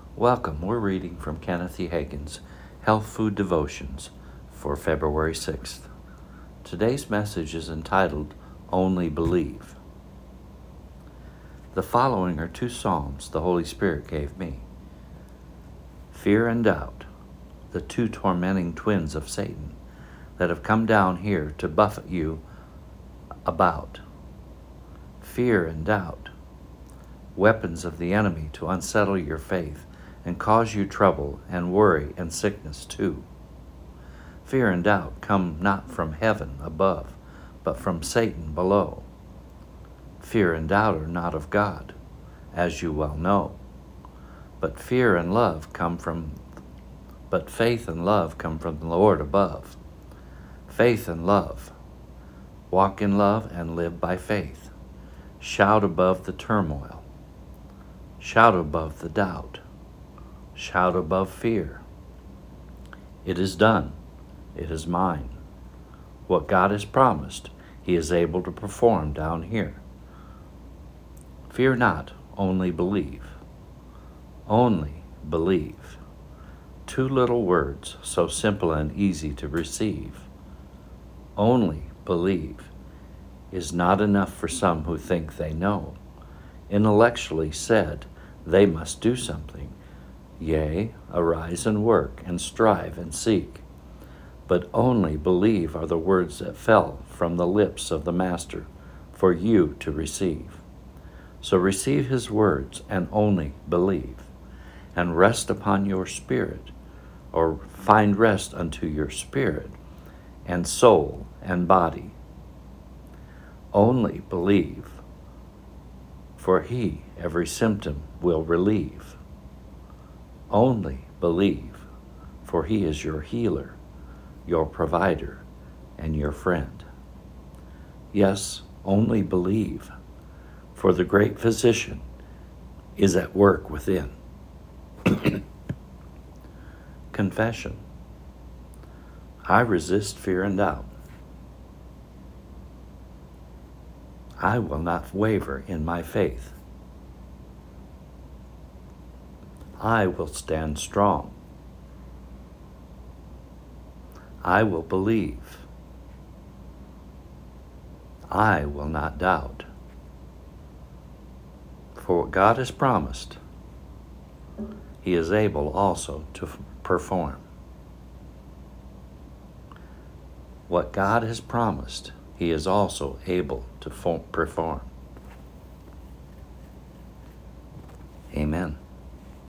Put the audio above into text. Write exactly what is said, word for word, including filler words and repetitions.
Welcome. We're reading from Kenneth E. Hagin's Health Food Devotions for February sixth. Today's message is entitled, Only Believe. The following are two psalms the Holy Spirit gave me. Fear and doubt, the two tormenting twins of Satan that have come down here to buffet you about. Fear and doubt, weapons of the enemy to unsettle your faith and cause you trouble and worry and sickness too. Fear and doubt come not from heaven above, but from Satan below. Fear and doubt are not of God, as you well know. But fear and love come from, but faith and love come from the Lord above. Faith and love. Walk in love and live by faith. Shout above the turmoil. Shout above the doubt. Shout above fear. It is done. It is mine. What God has promised, He is able to perform down here. Fear not, only believe. Only believe. Two little words, so simple and easy to receive. Only believe is not enough for some who think they know. Intellectually said, they must do something. Yea, arise and work, and strive and seek. But only believe are the words that fell from the lips of the Master for you to receive. So receive His words and only believe, and rest upon your spirit, or find rest unto your spirit, and soul and body. Only believe, for He every symptom will relieve. Only believe, for He is your healer, your provider, and your friend. Yes, only believe, for the great physician is at work within. Confession. I resist fear and doubt. I will not waver in my faith. I will stand strong. I will believe. I will not doubt. For what God has promised, He is able also to f- perform. What God has promised, He is also able to fo- perform. Amen.